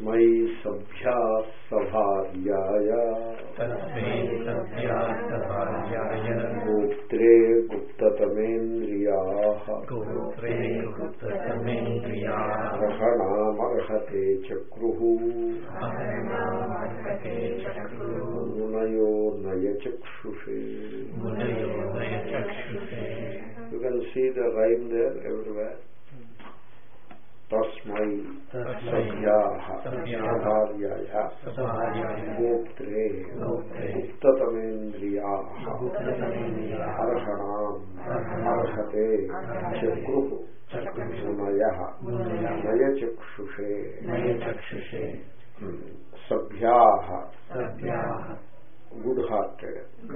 तस्मै सभ्या सभार्याय Gotre गुप्ततमेन्द्रियाः ग्रहणामर्हते चक्रुः मुनयो नयचक्षुषे. You can see the rhyme there everywhere. Tasmai sabhyaha sabharyaya gotre guptatamendriyaha arhanam arhate chakruhu munayaha nayachakshushe. Sabhyaha good-hearted,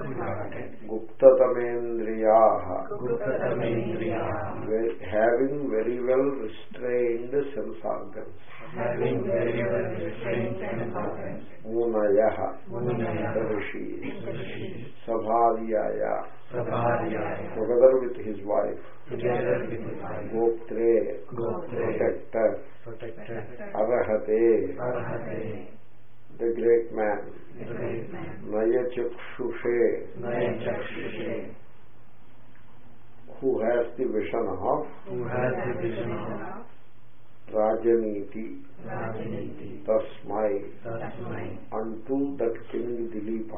guptatamendriyaha having very well restrained sense organs, munayaha the rishis, sabharyaya together with his wife, gotre protector, arhate the great man, nayachakshushe who has the vision of Rajaniti, Tasmai unto that King Dilipa,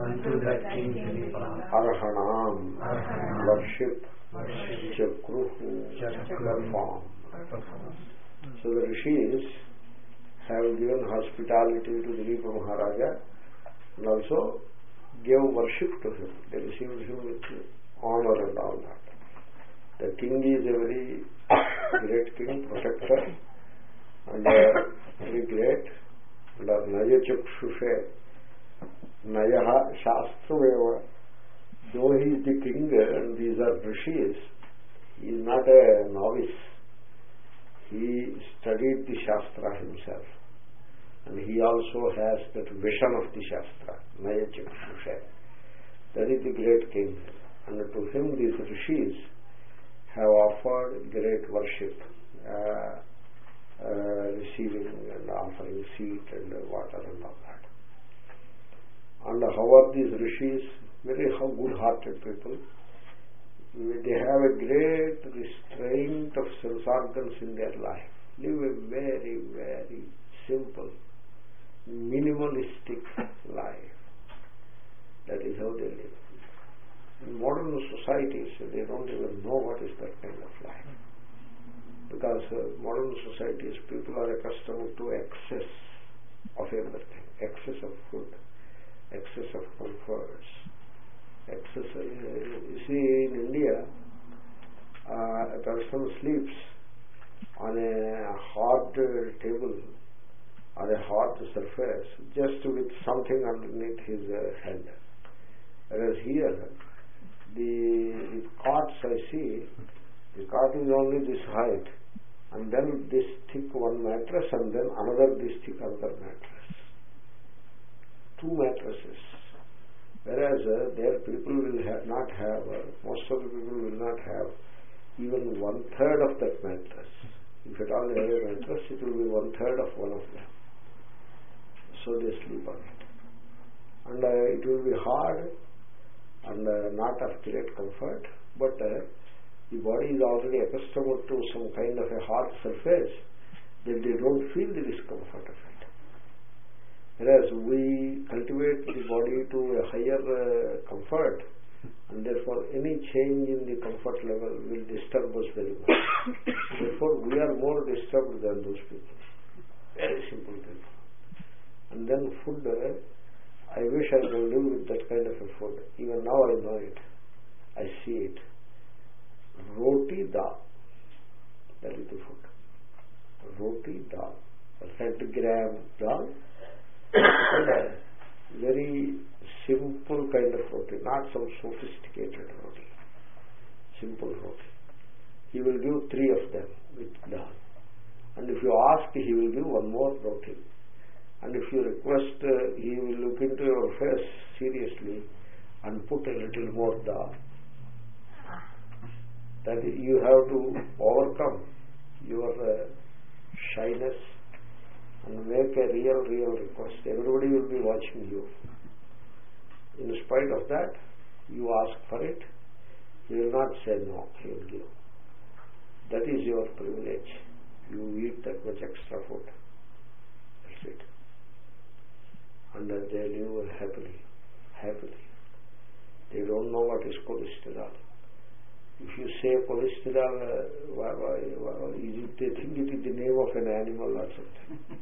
Arhanam worship, Chakruhu perform. So the rishis have given hospitality to Dilipa Maharaja and also gave worship to him. They received him with honor and all that. The king is a very great king, protector, and very great. And Nayachakshushe, Nayaha Shastruveva, though he is the king and these are rishis, he is not a novice. He studied the Shastra himself. And he also has that vision of the Shastra, Nayachakshushe. That is the great king. And to him these rishis have offered great worship, receiving and offering seat and water and all that. And how are these rishis? Very good-hearted people. They have a great restraint of sense organs in their life. Live a very, very simple, minimalistic life. That is how they live. In modern societies, they don't even know what is that kind of life. Because modern societies, people are accustomed to excess of everything. Excess of food, excess of comforts, excess. You see, in India, a person sleeps on a hard table or a hard surface just with something underneath his head. Whereas here, the cots I see, the cot is only this height, and then this thick one mattress, and then another this thick other mattress. 2 mattresses. Whereas there people will not have, most of the people will not have even 1/3 of that mattress. If at all they have a mattress, it will be 1/3 of one of them. So they sleep on it. And it will be hard and not of great comfort, but the body is already accustomed to some kind of a hard surface that they don't feel the discomfort of it. Whereas we cultivate the body to a higher comfort, and therefore any change in the comfort level will disturb us very much. Therefore we are more disturbed than those people. Very simple people. And then food, I wish I could live with that kind of a food. Even now I know it. I see it. Roti dal. That is the food. Roti dal. 100 gram dal. Very simple kind of roti, not some sophisticated roti. Simple roti. He will give 3 of them with dal. And if you ask, he will give 1 more roti. And if you request, he will look into your face seriously and put a little more dal. That you have to overcome your shyness and make a real request, everybody will be watching you. In spite of that, you ask for it, he will not say no, he will give. That is your privilege. You eat that much extra food. That's it. And they live happily. They don't know what is cholesterol. If you say cholesterol, they think it is the name of an animal or something.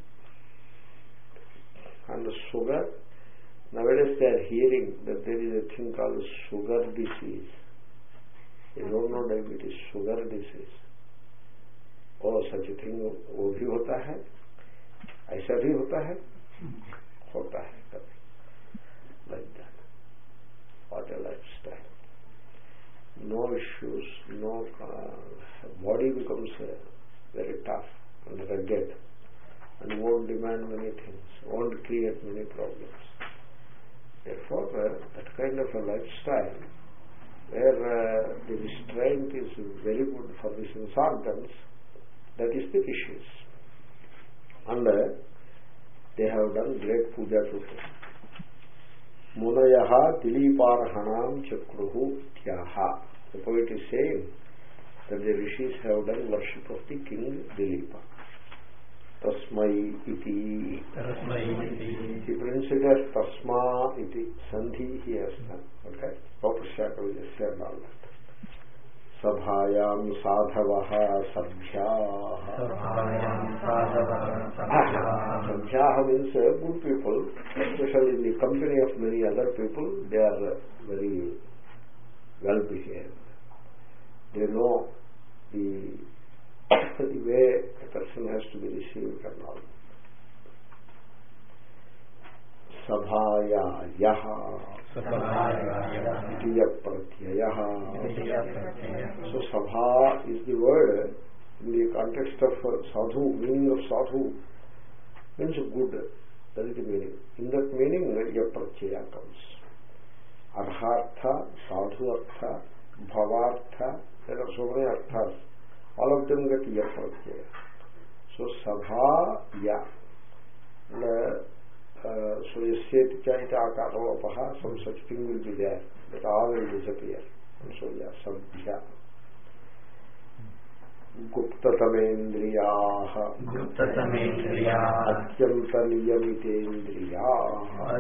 And sugar, nowadays they are hearing that there is a thing called sugar disease. They don't know diabetes, sugar disease. Oh, such a thing वो भी होता है, ऐसा भी होता है कभी. Like that. What a lifestyle. No issues, no body becomes very tough and rugged and won't demand many things, won't create many problems. Therefore, that kind of a lifestyle where the restraint is very good for the sense organs, that is the rishis. And they have done great puja to him. Munayaha diliparhanam chakruhu tyaha. The poet is saying that the rishis have done worship of the king Dilipa. Tasmai iti. He brings it as tasma iti. Sandhi he has done. Okay? Proper Shaka will just say all that. Sabhayam sadhavaha sabhyaha. Sabhyaha means good people, especially in the company of many other people, they are very well behaved. They know the way a person has to be received and all. Sabhaya yaha itiya pratyayaha. So sabha is the word in the context of sadhu, meaning of sadhu means good. That is the meaning. In that meaning yapratyaya comes. Arhartha, sadhu artha, bhavartha, there are so many arthas. All of them get yapratyaya. So sabha ya. So yasyeti cha ita akaro apaha, some such thing will be there, but all will disappear. And so ya, sabhya. Guptatamendriyaha. Atyanta niyamitendrayaha.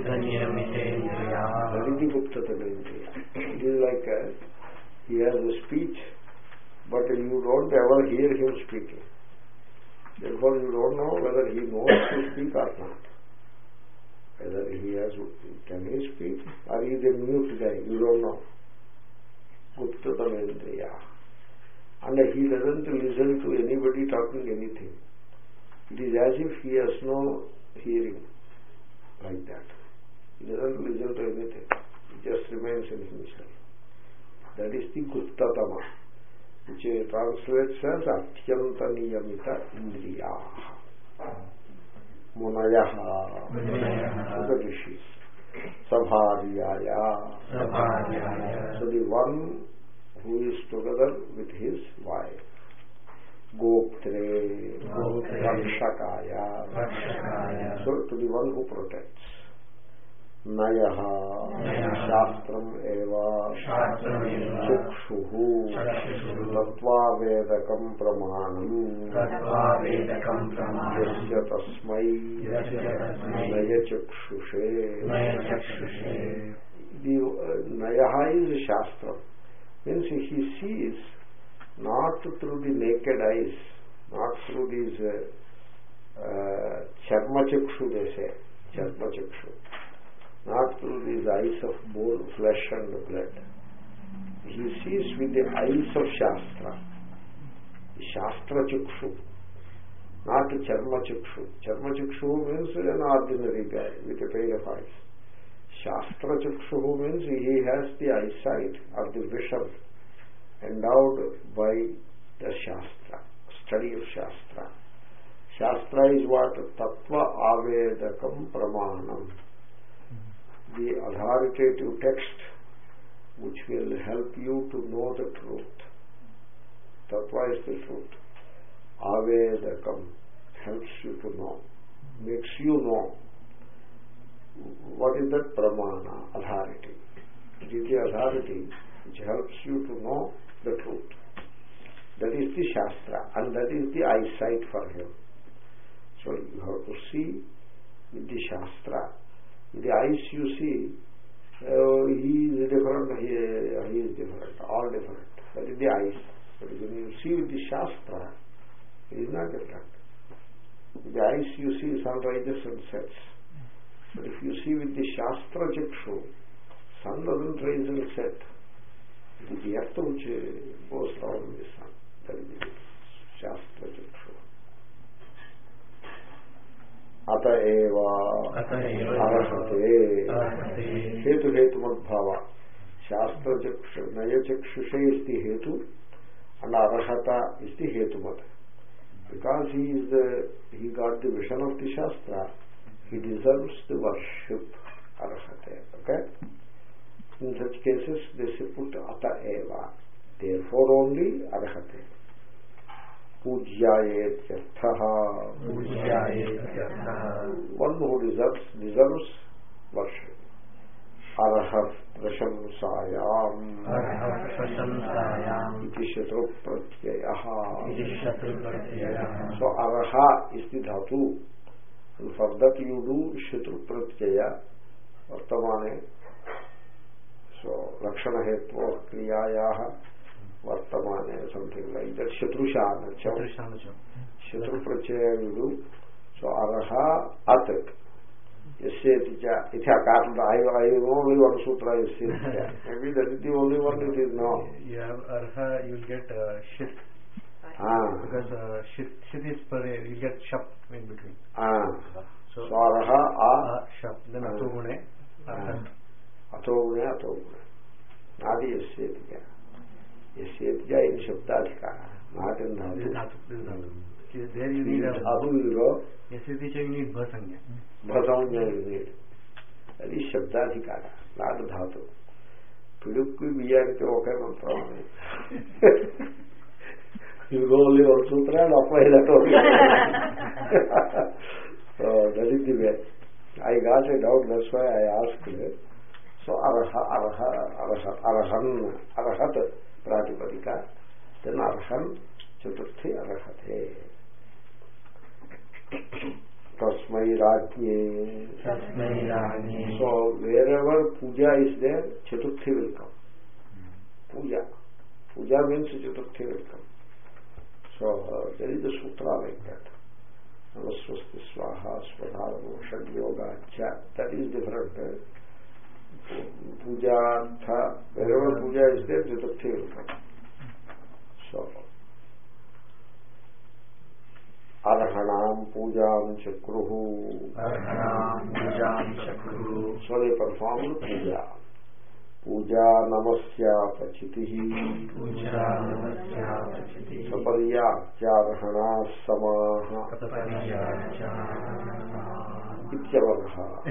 That is the Guptatamendriya. It is like he has a speech, but you don't ever hear him speaking. Therefore you don't know whether he knows to speak or not. Whether can he speak or he is a mute guy, you don't know. Guptatamendriya. And he doesn't listen to anybody talking anything. It is as if he has no hearing, like that. He doesn't listen to anything. He just remains in himself. That is the Guptatama, which translates as Atyanta Niyamita Indriyaha. Munayaha, the rishis. Sabharyaya. So the one who is together with his wife. Goptre, Rakshakaya. So to the one who protects. Nayaha, Shastram eva, Chakshuhu, Tattva Vedakam Pramanam, Yasya Tasmai, Naya Chakshushe. The Nayaha is a Shastram. Means he sees not through the naked eyes, not through these Charma Chakshu, they say, Charma Chakshu. Not through these eyes of bone, flesh and blood. He sees with the eyes of Shastra. Shastra Chakshu. Not Charma Chakshu. Charma Chakshu means an ordinary guy with a pair of eyes. Shastra Chakshu means he has the eyesight or the vision endowed by the Shastra, study of Shastra. Shastra is what? Tattva Avedakam Pramanam. The authoritative text which will help you to know the truth. Tattva is the truth. Avedakam helps you to know. makes you know. What is that pramana? Authority. It is the authority which helps you to know the truth. That is the Shastra, and that is the eyesight for him. So you have to see with the Shastra. With the eyes you see, he is different, he is different, all different. That is the eyes. But when you see with the Shastra, it is not different. With the eyes you see sun rises and sets. But if you see with the Shastra Chakshu, sun doesn't rise and set. It is the earth which goes round the sun. That is the Shastra Chakshu. Ata eva arahate hetu hetumadbhava. Shastra Chakshu, Naya Chakshushe is the hetu, and arahata is the hetumat. Because he got the vision of the Shastra, he deserves the worship. Arahate. Okay? In such cases, they say put ata eva. Therefore only arahate. Pujyayet yathaha. One who deserves worship. Arahah prashamsayam. Iti shatru pratyayaha. So araha is the dhatu. And for that you do shatru pratyaya. Vartamane. So lakshana hetva kriyayaha. Vartamane, something like that. Shatrushanacham. Shatru pratyaya you do. So araha atak. Yasyetija. I only one sutra yasyetija. Maybe that is the only one it is now. You have arha, you will get shit. Because shit is per, you get shap in between. So araha shap. Then atogune. Atogune. Nadi yasyetija. Yasyetija in shabdadhikara. Not in dhatu. There you need Ahu yasyetija, you need bhasanya. Bhasanya you need. That is shabdadhikara, not dhatu. Pidukku biyanite okay mantra. You go only one sutra and apply that only. So that is the way. I got a doubt, that's why I asked it. So arahat pratipadika, then arhan chaturthi arahate. Tasmai rajye. So wherever puja is there, chaturthi will come. Puja means chaturthi will come. So there is a sutra like that. Navaswasti swaha swadharamo shad yoga cha. That is different. Puja, wherever puja is there, chaturthi will come. So arhanam pujam chakruhu. So they performed puja. Puja namasya pachitihi. Saparya charhana samaha. Ityavaraha.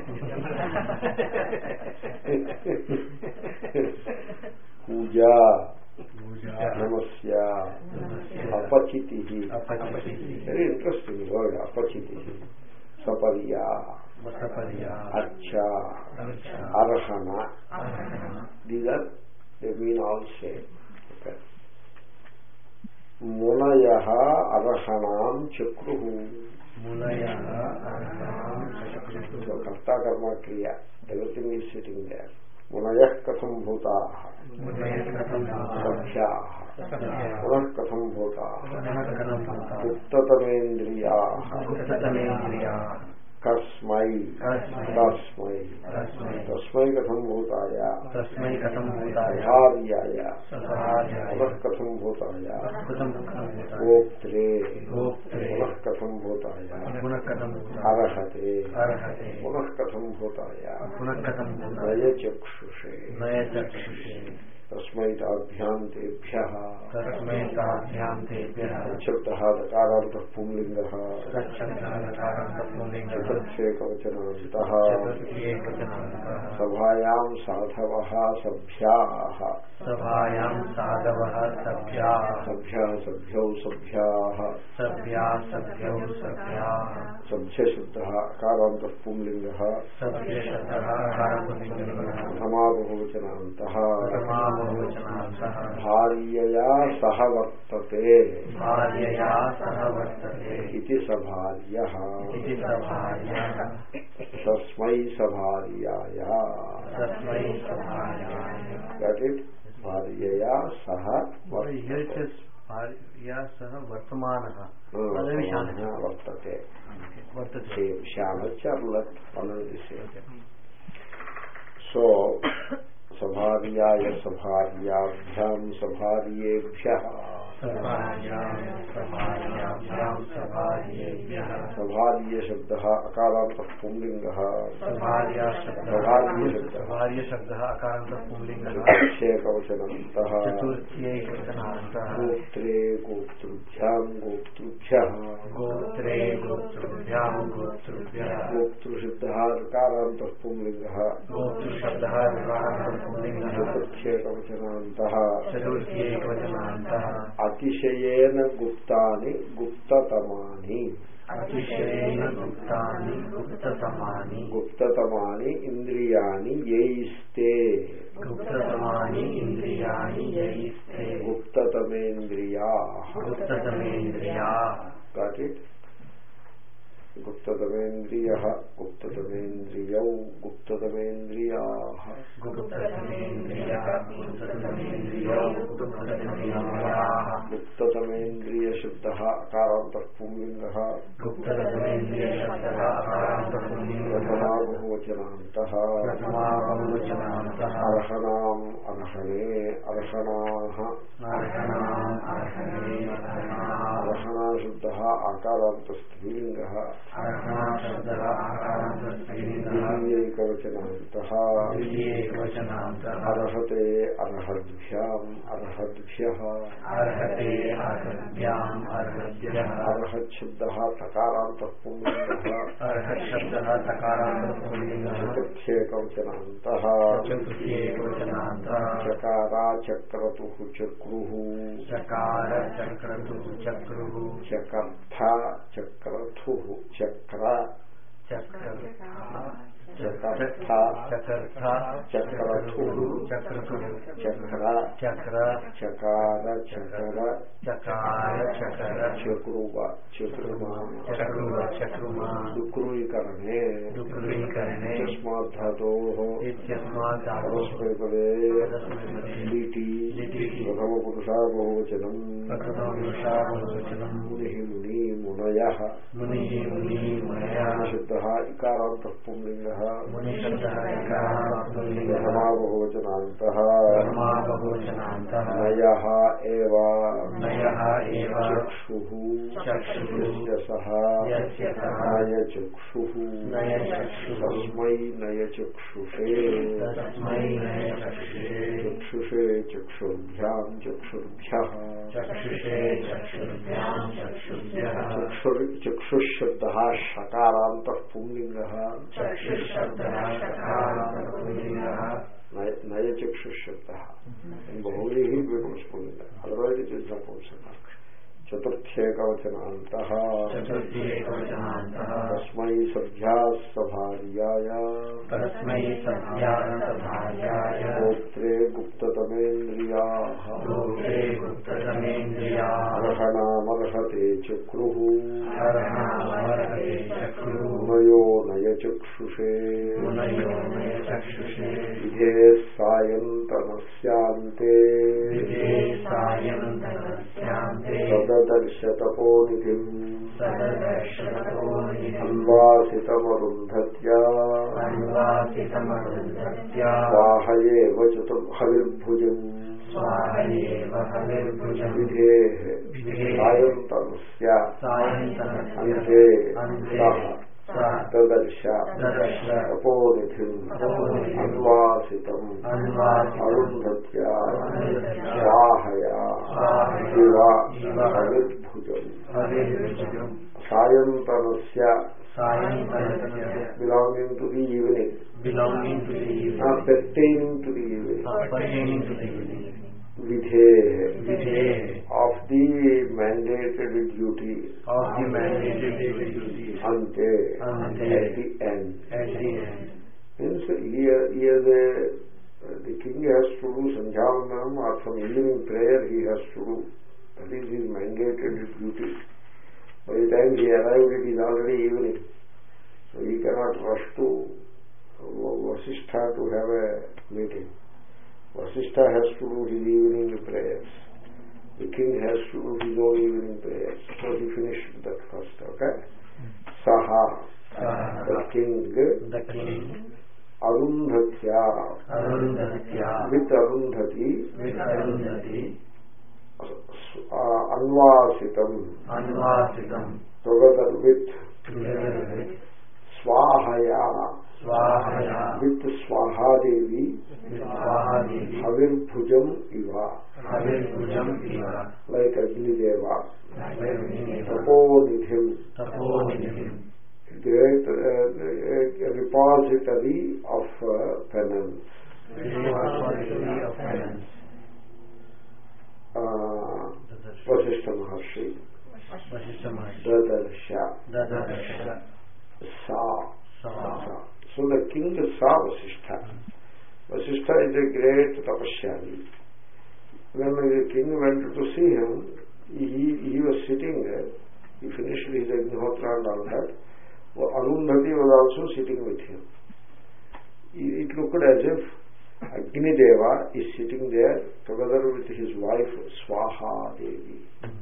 Puja namasya apachitihi. Very interesting word, apachitihi. Saparya, Archa, Arhana. These are, they mean all same. Okay. Munayaha Arhanam Chakruhu. So Karta Karma Kriya. Everything is sitting there. Munayah Katham Bhutaha. Sabhyaha. Munah Katham Bhutaha. Uttatamendrayaha. Kasmai katham bhutaya bharyaya munah katham bhutaya goptre munah katham bhutaya arahate munah katham bhutaya naya chakshushe. తస్మై తాభ్యాం తేభ్యః శబ్దః దకారాంతః పుంలింగః చతుర్థేకవచనాంతః సభాయాం సాధవః సభ్యాః సభ్యः సభ్యౌ సభ్యాః సభ్యశబ్దः అకారాంతః పుంలింగः ప్రథమా బహువచనాంతః భార్యయా సహ వర్తతే ఇది సభార్యః తస్మై సభార్యాయ that it భార్యయా సహ వర్తమానః వర్తతే శానచర్లత్ అనేది సో సభార్యాయ సభార్యాభ్యాం సభార్యేభ్యః సభార్య శబ్దః అకారాంతః పుంలింగః చతుర్థేకవచనాంతః గోత్రే గోప్తృభ్యాం గోప్తృభ్యః గోప్తృశబ్దः అకారాంతః పుంలింగः చతుర్థేకవచనాంతః అతిశయేన గుప్తాని గుప్తతమాని గుప్తతమాని ఇంద్రియాణి యైస్తే గుప్తతమేంద్రియాః గాట్ ఇట్ గుప్తతమేంద్రియః గుప్తతమేంద్రియౌ గుప్తతమేంద్రియాః గుప్తతమేంద్రియ శబ్దః అకారాంతః పుంలింగః ప్రథమా బహువచనాంతః అర్హణాం అర్హణే అర్హణాః అర్హణా శబ్దః ఆకారాంతః స్త్రీలింగః ద్వితీయైకవచనాంతః అర్హతే అర్హద్భ్యాం అర్హద్భ్యః అర్హత్ శబ్దః తకారాంతః పుంలింగః చతుర్థేకవచనాంతః చకారా చక్రతుః చక్రుః చకర్థ చక్రతుః చక్ర చకర్థ చక్రతుః చక్ర చకార చకర చక్రువ చక్రుమా డుక్రూకరణే తస్మాద్ధతోః పరస్మైపదే లిటి ప్రథమ పురుషా బహువచనం ముని మునయః శబ్దః ఇకారాంతః పుంలింగః ప్రథమా బహువచనాంతః నయః ఏవ చక్షుః యస్య సః నయచక్షుః తస్మై నయచక్షుషే చక్షుషే చక్షుర్భ్యాం చక్షుర్భ్యః చక్షుశబ్దః షకారాంతః పుంలింగః నయచక్షుశబ్దః బహుళీః పీపుల్స్ పుల్లింగ అదర్వైజ్ ఇట్ ఇస్ నపుంసక చతుర్థేకవచనాంతః తస్మై సభ్యాః సభార్యాయ గోత్రే గుప్తతమేంద్రియాః అర్హణామర్హతే చక్రుః మునయో నయచక్షుషే విధే సాయంతనస్యాంతే సదదర్శతపోనిధిం అన్వాసితమరుంధత్యా స్వాహయేవ చతుర్హవిర్భుజం విధేః సాయంతనస్య అంతే సః Tadarsha Tapodithim Anvasitam Arundhatya Swahaya Shiva Avidbhujam Sayantanasya belonging to the evening, pertaining to the evening, Vidhe of the mandated duty, Ante at the end. Means here the king has to do Sandhyavanam or some evening prayer he has to do. That is his mandated duty. By the time he arrived, it is already evening. So he cannot rush to Vasishtha to have a meeting. Vasishtha has to do his evening prayers. The king has to do his own evening prayers. So he finished that first, okay? Saha, the king, Arundhatya, with Arundhati, Anvasitam, together with Swahaya, with Swahadevi, Havirbhujam Iva, like Agnideva, Taponidhim, great repository of penance. Vasishtha Maharshi, Dadarsha, Sa. So the king saw Vasishtha. Vasishtha is a great tapashyali. When the king went to see him, he was sitting there. He finished his Agnihotra and all that. Arundhati was also sitting with him. It looked as if Agnideva is sitting there together with his wife Swaha Devi.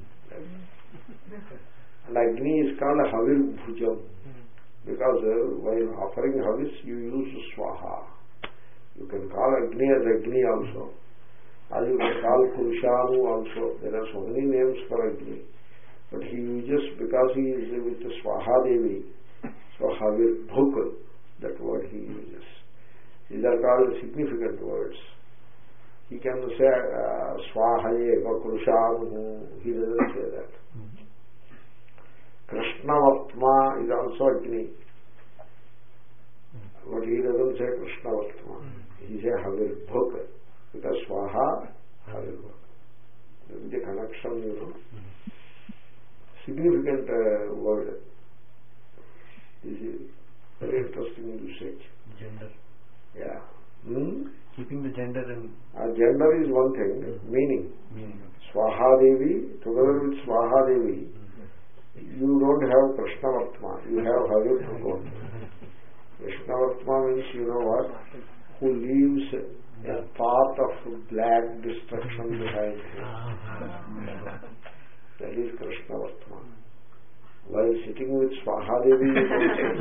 And Agni is called Havirbhujam. Because while offering Havis, you use Swaha. You can call Agni as Agni also. Or you can call Purushanu also. There are so many names for Agni. But he uses, because he is with the Swaha Devi, so Havirbhuk, that word he uses. These are called significant words. He can say Swahaye, Purushanu. He doesn't say that. Krishnavatma is also Agni. But he doesn't say Krishnavatma. He says Havirbhuk. Because Swaha, Havirbhuk. There is a connection, Significant word. This is very interesting usage. Gender. Yeah. Keeping the gender in... gender is one thing. Meaning. Swaha Devi, together with Swaha Devi, you don't have Krishnavatma, you have Havirbhuk. Krishnavatma means, you know what? Who leaves a path of black destruction behind him. That is Krishnavatma. While sitting with Swahadevi, you don't say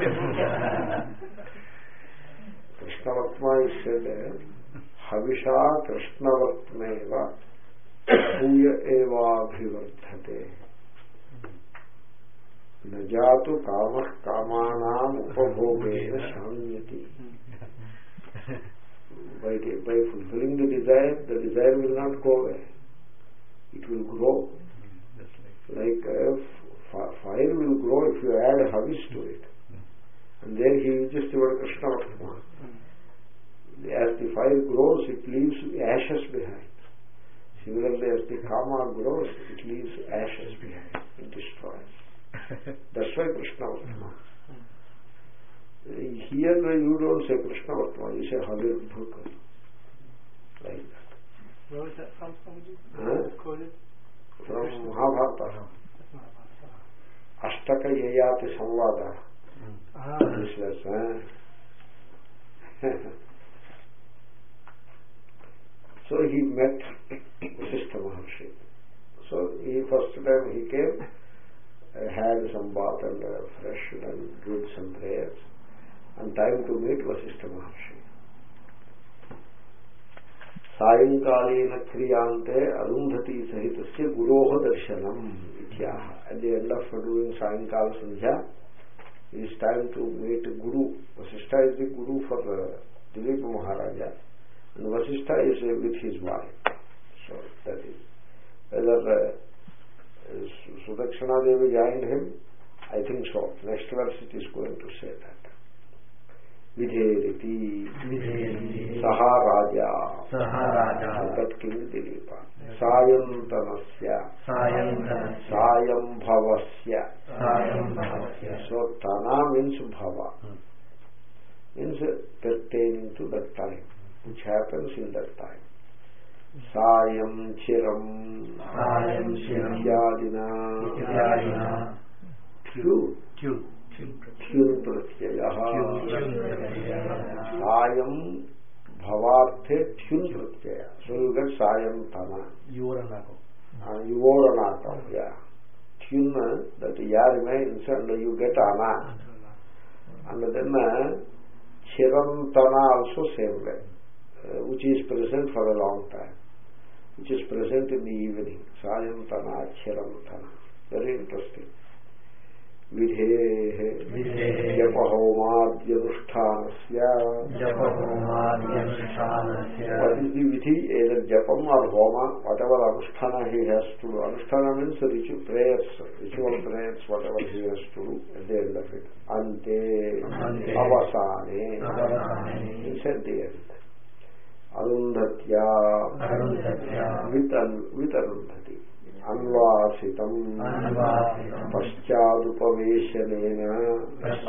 Krishnavatma is said, Havisha Krishnavatmeva Bhuya eva bhivardhate. Najatu kamah kamanam upabhogena shamyati. By fulfilling the desire will not go away. It will grow. Like fire will grow if you add Havis to it. And then he uses the word Krishnavatma. As the fire grows, it leaves ashes behind. Similarly, as the Kama grows, it leaves ashes behind. It destroys. That's why Krishnavatma. Here you don't say Krishnavatma, you say Havirbhuk. Like that. Where was that from? Quoted? From Mahabharata. Ashtaka Yayati Samvada. This was, So he met Vasishtha Maharshi. So first time he came, had some bath and fresh and did some prayers, and time to meet Vasishtha Maharshi. Sayankalena kriyante arundhati sahitasya guroha darshanam ityaha. At the end of doing Sayankala Sandhya, it is time to meet Guru. Vasishtha is the Guru for Dilip Maharaja, and Vasishtha is with his wife. So that is whether Sudakshana Devi joined him. I think so. Next verse it is going to say that. Vidheriti Saha Raja That King Dilipa Sayantanasya Sayam Bhavasya. So Tana means Bhava, means pertaining to that time, which happens in that time. Sayam Chiram Yadina Tyun Pratyaya Sayam Bhavarthe Tyun Pratyaya. So you get Sayam Tana. Yuvoranakam. Yeah. Tyun, that Ya remains, and you get Ana. And then Chirantana also same way, which is present for a long time, which is present in the evening. Sayantana, Chirantana. Very interesting. Vidhe Japahomadyanushthanasya. What is the vidhi? Either Japam or Homa, whatever Anusthana he has to do. Anusthana means ritual prayers, whatever he has to do at the end of it. Ante Avasane means at the end. Arundhatya with Arundhati. Anvasitam Paschadupaveshanena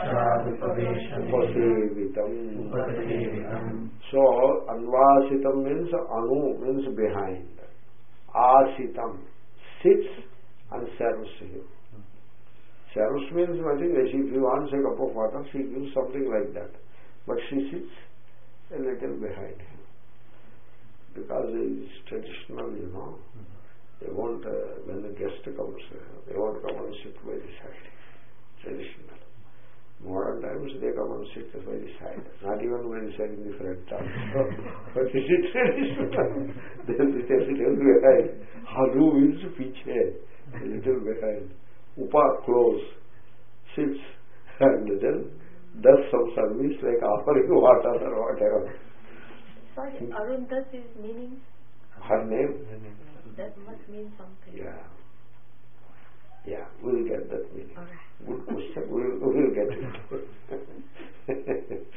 Upasevitam. So Anvasitam means Anu means behind. Asitam sits and serves him. Serves means nothing. If he wants a cup of water, she gives something like that. But she sits a little behind him. Because it is traditional, you know. They won't, when the guest comes, they won't come and sit by the side. Traditional. Modern times they come and sit by the side. Not even by the side in the front time. But it is traditional. They sit a little behind. Haru means piche, a little behind. Upa close, sits, and then does some service like offering water or whatever. Sorry, Arundhat is meaning? Her name. That must mean something. Yeah, we'll get that meaning. Right. Good question. We'll get it.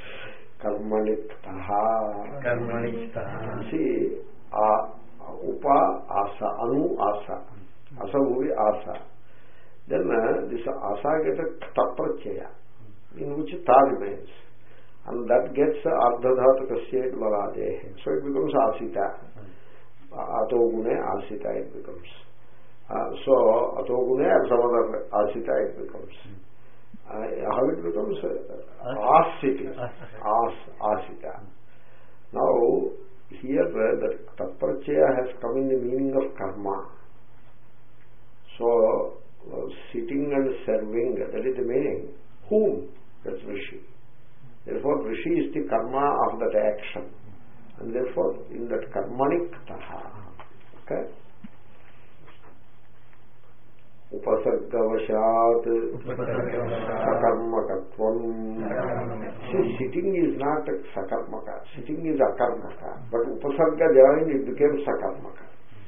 Karmaniktaha. See, Upa Asa, Anu Asa. Asa will be Asa. Then this Asa gets a Taprachaya, in which Ta remains. And that gets Ardhadhatu Kasyet Valadehe. So it becomes Asita. Atogune Asita it becomes. So Atogune and some other Asita it becomes. How it becomes? Asita. Asita. Now here that Taprachaya has come in the meaning of karma. So sitting and serving, that is the meaning. Whom? That's Rishi. Therefore Rishi is the karma of that action. And therefore, in that karmaniktaha, okay? Upasargavashat sakarmakatvam. See, sitting is not sakarmaka. Sitting is akarmaka. But upasarga joined, it became sakarmaka.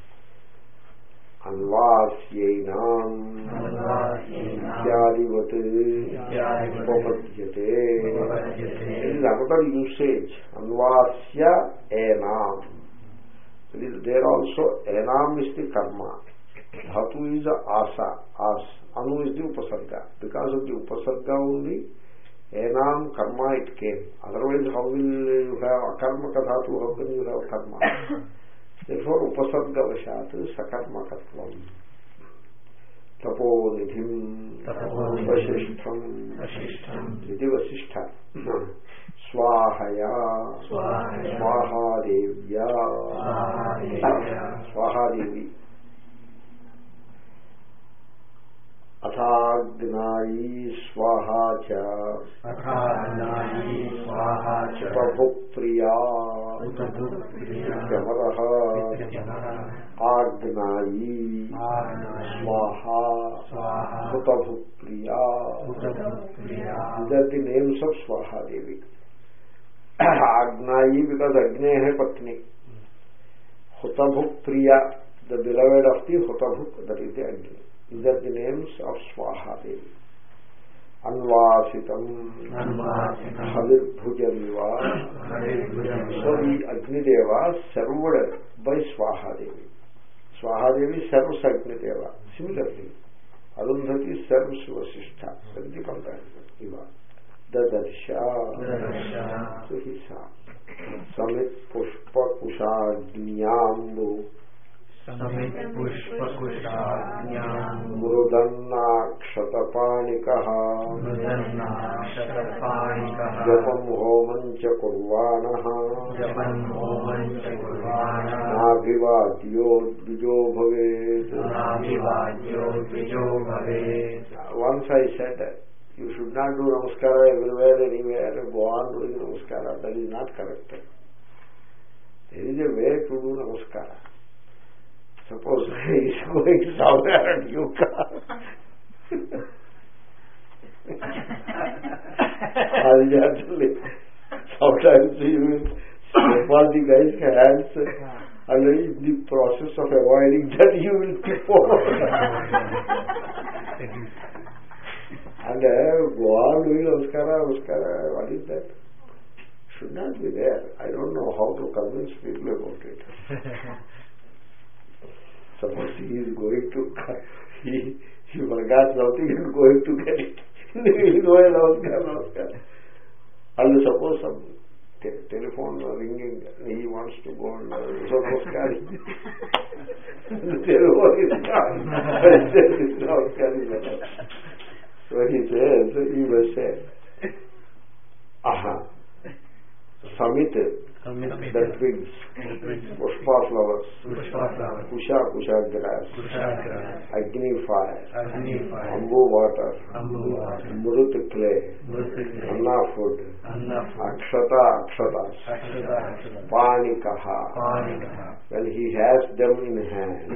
Anvasyainam Ityadivat Upapadyate. It is another usage. Anvasya enam. It is there also. Enam is the karma. Dhatu is asa. Anu is the upasarga. Because of the upasarga only, enam karma it came. Otherwise, how will you have akarmaka dhatu? How can you have karma? Therefore, upasarga vashat sakarmakatvam. Taponidhim vasishtham iti vasishtha. Swahaya Swahadevya Swahadevi Athagnayi Swahacha Prabhupriya Jamaraha Agnayi Swaha Prabhupriya Priya. These are the names of Swaha Devi. Agnayi, because Agneya Patni. Hutabhuk Priya, the beloved of the Hutabhuk, that is the Agni. These are the names of Swaha Devi. Anvasitam, Havirbhujamiva. So the Agni Deva served by Swaha Devi. Swaha Devi serves Agni Deva. Similarly, Arundhati serves Vasishtha. That is the comparison. Iva. Dadarsha. So he saw. Samit Pushpa Kushagnyambu. Mrudanna Kshatapānikah. Japam homancha kurvānah. Nābhivādyo dvijo bhavet. Once I said that you should not do namaskara everywhere, anywhere, go on doing namaskara. That is not correct. There is a way to do namaskara. Suppose he is going somewhere and you come. Actually, sometimes you will slap all the guy's hands and in the process of avoiding that you will keep on. And go on doing namaskara, what is that? Should not be there. I don't know how to convince people about it. Suppose he is going to, he forgot something and going to get it. He will go and namaskar. And suppose some telephone ringing, he wants to go and so namaskar. The telephone is gone. So he says, he will say, aha, Samit, the twigs, Pushpa flowers, Kusha grass, Agni fire, Ambu water, Murut clay, Anna food, Akshatas, Panikaha, when he has them in hand.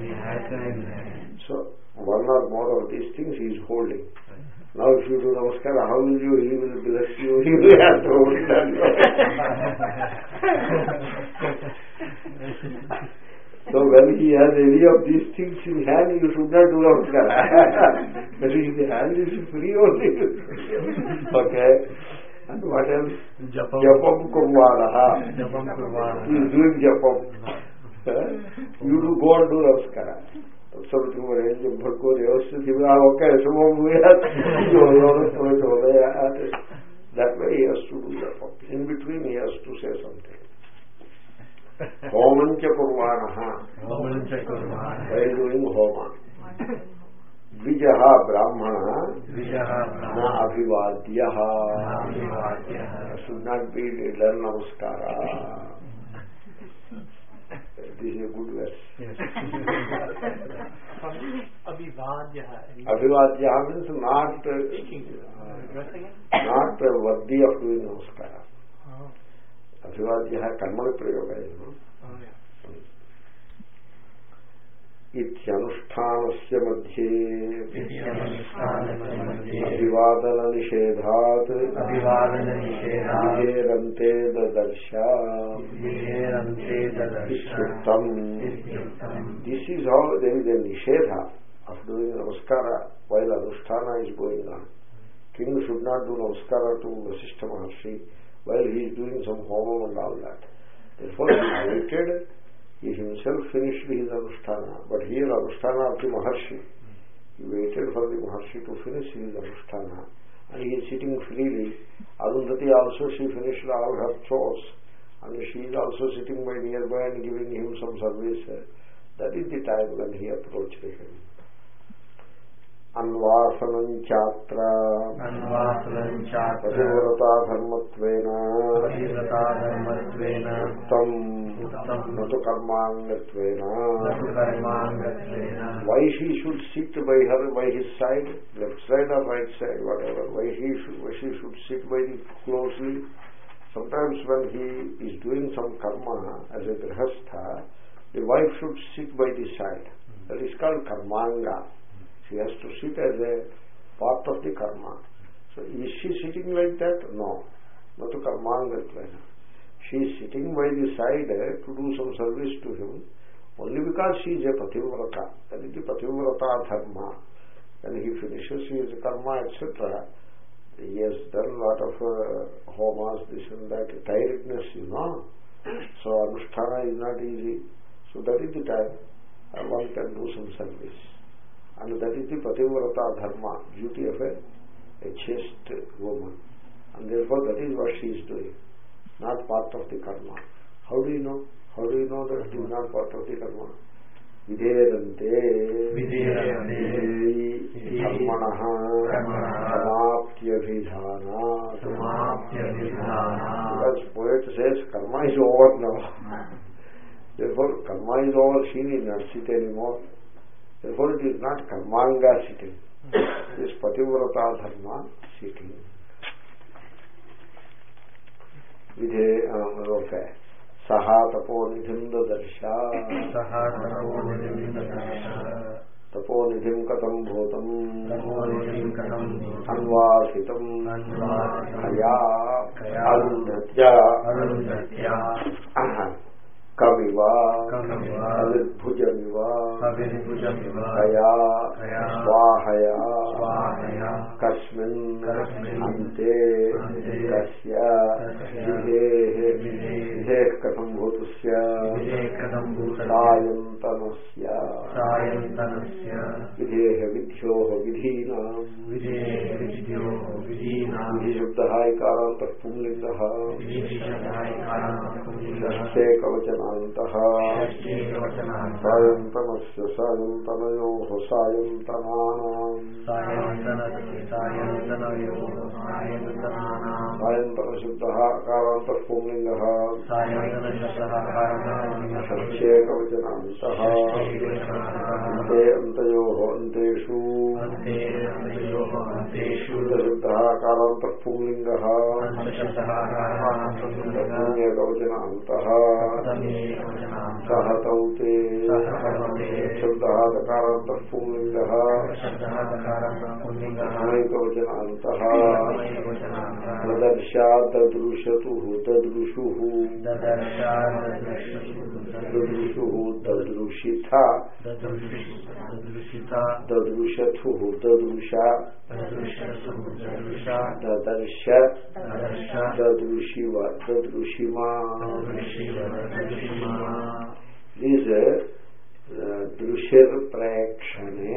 So one or more of these things he is holding. Now if you do namaskara, how will you? He will bless you. He will have to hold it. So when he has any of these things in hand, you should not do namaskara. But if the hand is free only. Okay. And what else? Japam kurvānaha. He is doing japam. You do go and do namaskara. That way he has to do that. In between he has to say something. Homancha kurvānaha. While doing homa. Dvijaha brahmana na abhivadyaha. Should not be learn namaskara. This is a good verse. Yes. Abhivadya means not worthy of doing namaskara. Abhivadya karmana prayoga. Ityanushthanasya madhye abhivadana nishedhat viherante dadarsha. This is how there is a nishedha of doing namaskara while anusthana is going on. King should not do namaskara to Vasishtha Maharshi while he is doing some homa and all that. Therefore he waited. He himself finished his anusthana, but here anusthana of the Maharshi. He waited for the Maharshi to finish his anusthana, and he is sitting freely. Arundhati also, she finished all her chores, and she is also sitting by nearby and giving him some service. That is the time when he approached him. Anvasanam chatra Pativrata dharmatvena Uttam Natu karmangatvena. Why she should sit by his side, left side or right side, whatever. Why she should sit by him closely. Sometimes when he is doing some karma as a grihastha, the wife should sit by the side. That is called karmanga. She has to sit as a part of the karma. So is she sitting like that? No. Not karmangatvaina. She is sitting by the side to do some service to him only because she is a pativrata. That is the pativrata dharma. When he finishes his karma, etc., he has done a lot of homas, this and that, tiredness, So anusthana is not easy. So that is the time one can do some service. And that is the pativrata dharma, duty of a chaste woman. And therefore that is what she is doing, not part of the karma. How do you know? How do you know that it is not part of the karma? Vidherante dharmanaha samaptyabhidhana. Because poet says karma is over now. Therefore karma is over, she need not sit anymore. Therefore it is not karmanga sitting. It is pativrata dharma sitting. Vidhe saha taponidhim dadarsha taponidhim katam bhutam anvasitam kaya arundhatya kamiva avirbhujamiva kaya swahaya kasmin ante kasya vidhe katam bhutasya sayantanasya vidhe vidhyoho vidhinam vidhi shabdha ikarantah pumlingah shashte kavachanantah sayantanasya sayantanayoho sayantananam sayantana shabdha ikarantah pumlingah shashte kavachanantah ante antayoho anteshu shabdha ikarantah pumlingah punya kavachanantah sahataute shabdha ikarantah pumlingah kavachanantah dadarsha dadrushatuhu dadrushuhu dadrushitha dadrushatuhu dadrusha dadarsha dadrushiva dadrushima. This drushir prekshane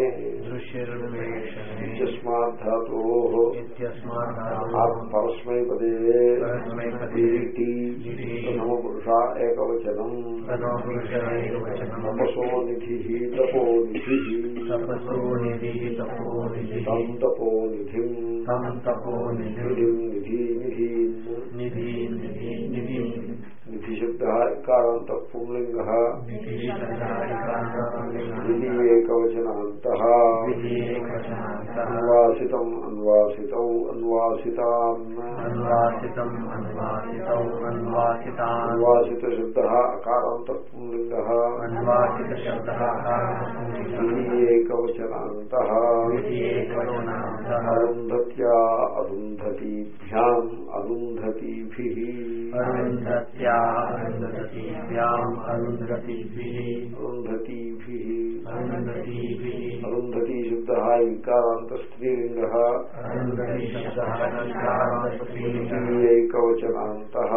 ityasmat dhatoh parasmai pade iti pranama purusha ekavachanam tapaso nidhi tam tapo nidhim nidhi shabdha ikarantah pumlingah vidhi ekavachanantah anvasitam anvasitau anvasitam anvasita shabdha ikarantah pumlingah vidhi ekavachanantah arundhatya arundhatibhyam arundhatibhihi arundhati shabdha ikarantah strilingah ekavachanantah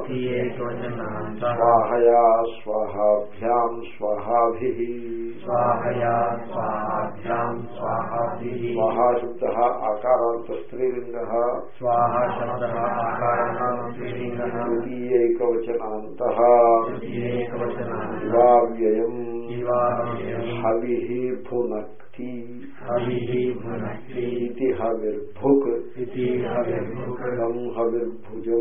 swahaya swabhyam swahabhihi swaha shabdha akarantah strilingah ekavachanantah ivavyayam havihi bhunakti iti havirbhuk tam havirbhujam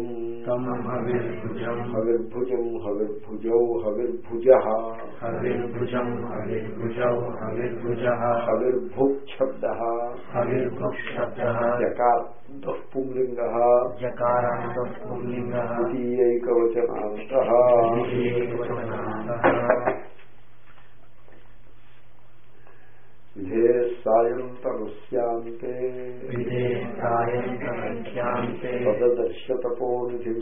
havirbhujau havirbhujah havirbhuk shabdah yakantah pumlingah iti ekavachanantah vidhe sayam ప్రాయంతరుస్యాంతే తదదర్శతపోనిధిం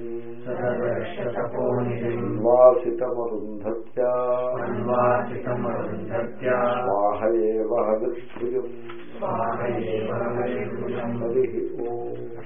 అన్వాసితమరుంధత్యా స్వాహయేవ హవిర్భుజం. Hari Om.